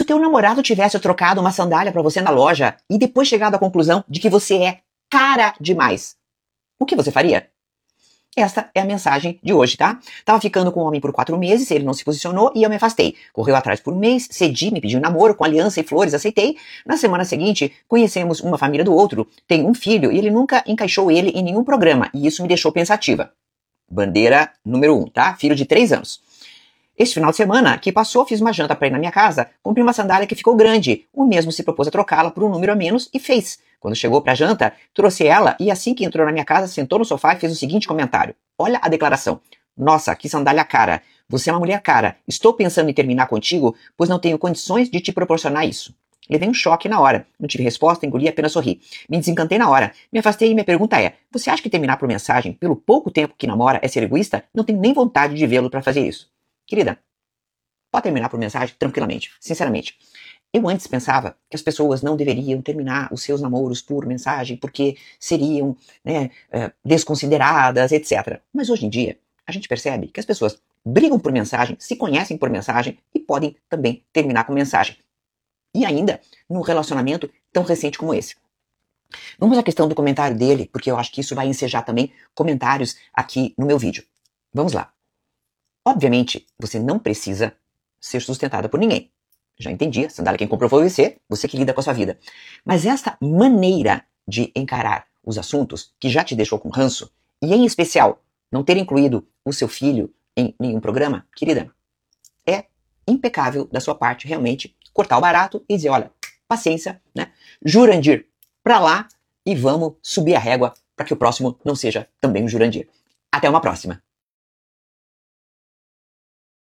teu namorado tivesse trocado uma sandália pra você na loja e depois chegado à conclusão de que você é cara demais, o que você faria? Esta é a mensagem de hoje, tá? Tava ficando com um homem por 4 meses, ele não se posicionou e eu me afastei. Correu atrás por um mês, cedi, me pediu namoro, com aliança e flores, aceitei. Na semana seguinte, conhecemos uma família do outro, tem um filho e ele nunca encaixou ele em nenhum programa e isso me deixou pensativa. Bandeira número 1, tá? Filho de 3 anos. Este final de semana que passou, fiz uma janta pra ir na minha casa, comprei uma sandália que ficou grande. O mesmo se propôs a trocá-la por um número a menos e fez. Quando chegou pra janta, trouxe ela e assim que entrou na minha casa, sentou no sofá e fez o seguinte comentário. Olha a declaração. Nossa, que sandália cara. Você é uma mulher cara. Estou pensando em terminar contigo, pois não tenho condições de te proporcionar isso. Levei um choque na hora. Não tive resposta, engoli e apenas sorri. Me desencantei na hora. Me afastei e minha pergunta é, você acha que terminar por mensagem, pelo pouco tempo que namora, é ser egoísta? Não tenho nem vontade de vê-lo pra fazer isso. Querida, pode terminar por mensagem tranquilamente, sinceramente. Eu antes pensava que as pessoas não deveriam terminar os seus namoros por mensagem porque seriam, desconsideradas, etc. Mas hoje em dia, a gente percebe que as pessoas brigam por mensagem, se conhecem por mensagem e podem também terminar com mensagem. E ainda num relacionamento tão recente como esse. Vamos à questão do comentário dele, porque eu acho que isso vai ensejar também comentários aqui no meu vídeo. Vamos lá. Obviamente, você não precisa ser sustentada por ninguém. Já entendi, a sandália quem comprou foi você que lida com a sua vida. Mas esta maneira de encarar os assuntos que já te deixou com ranço, e em especial, não ter incluído o seu filho em nenhum programa, querida, é impecável da sua parte realmente cortar o barato e dizer, olha, paciência, né? Jurandir pra lá e vamos subir a régua para que o próximo não seja também um Jurandir. Até uma próxima!